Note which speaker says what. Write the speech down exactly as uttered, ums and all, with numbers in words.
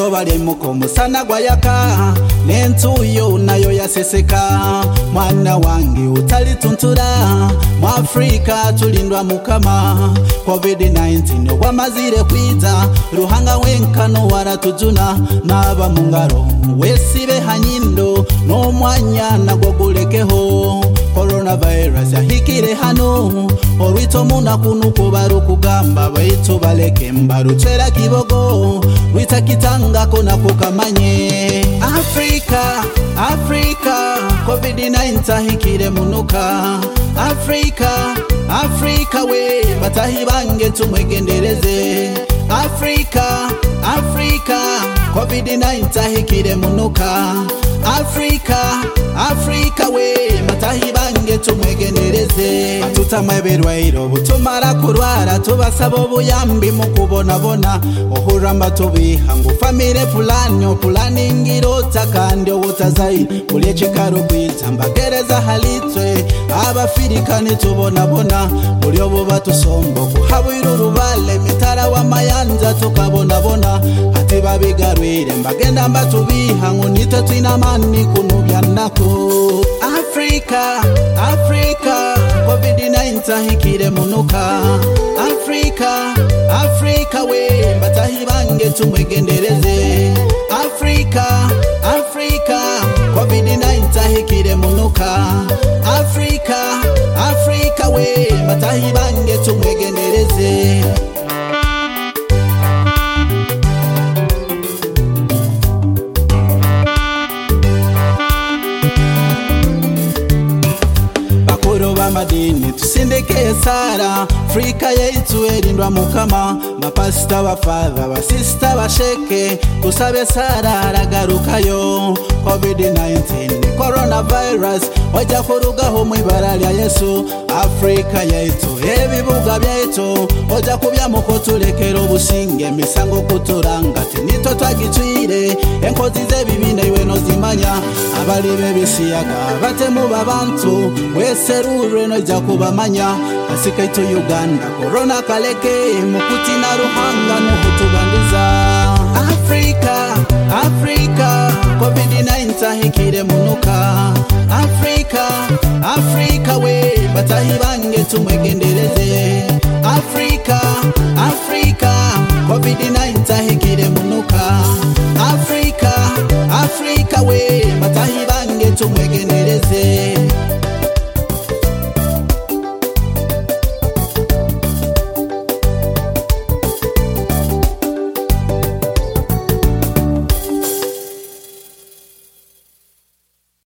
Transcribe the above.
Speaker 1: izuba limuko musana gwayaka nentuyo nayo yaseseka mwana wange utalituntura mu Afrika tulindwa mukama covid nineteen wamazire kwita ruhanga wenkano waratujuna naba mungaro wesibe hanyindo no mwanya nagwo gulekeho coronavirus yahikire hano orwito muna kunuko barukugamba baitu baleke mbaruchera kibogo wita kitanga kona kukamanye Afrika Afrika covid nineteen tahikire munuka Afrika Afrika we batahibange tumwegendereze Afrika Afrika covid nineteen tahikire munuka Afrika Afrika we matahibange tumwegendereze tutamweberwairo butumara kurwara tubasabo buyambi mu kubona bona ohuramba tubiha ngo family plan planning irota kandi ubutazai muri chikaro kwita mbagereza halitwe abafirikani tubona bona muri obo batusombo kuhabira urubale mitara wa mayanza tukabona bona hati babigarwire mbagenda mbatubiha ngo nito twinamani kunubyanako Afrika Afrika covid nineteen tahikire munuka Afrika Afrika we batahibange tumwegendereze Afrika Afrika covid nineteen tahikire munuka Afrika Afrika we batahibange tumwegendereze madini tusindeke sara Afrika yaitu erindwa mukama mapasta wa father wa sister wa sheke tusabe sara aragarukayo covid nineteen coronavirus waja kurugaho mu ibara lya Yesu Afrika yaitu ebibuga byaitu oja kubya muko tulekero businge misango kuturanga tinito twagitwire enkozi zebibine iwe no zimanya abali bebisiyaga batemu babantu weserure no jakubamanya asikaito Uganda corona kaleke mukutina ruhanga no kutubandiza Afrika Afrika covid nineteen tahikire munuka Afrika Afrika we batahibange tumwegendereze Afrika Afrika covid nineteen tahikire munuka Afrika Afrika we batahibange